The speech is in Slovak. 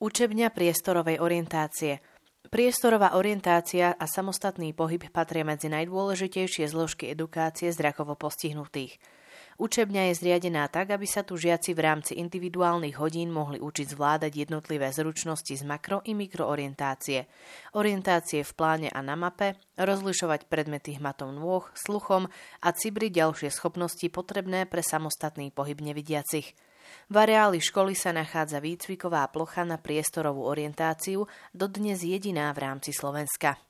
Učebňa priestorovej orientácie. Priestorová orientácia a samostatný pohyb patria medzi najdôležitejšie zložky edukácie zrakovo postihnutých. Učebňa je zriadená tak, aby sa tu žiaci v rámci individuálnych hodín mohli učiť zvládať jednotlivé zručnosti z makro- i mikroorientácie, orientácie v pláne a na mape, rozlišovať predmety hmatom nôh, sluchom a cibriť ďalšie schopnosti potrebné pre samostatný pohyb nevidiacich. V areáli školy sa nachádza výcviková plocha na priestorovú orientáciu, dodnes jediná v rámci Slovenska.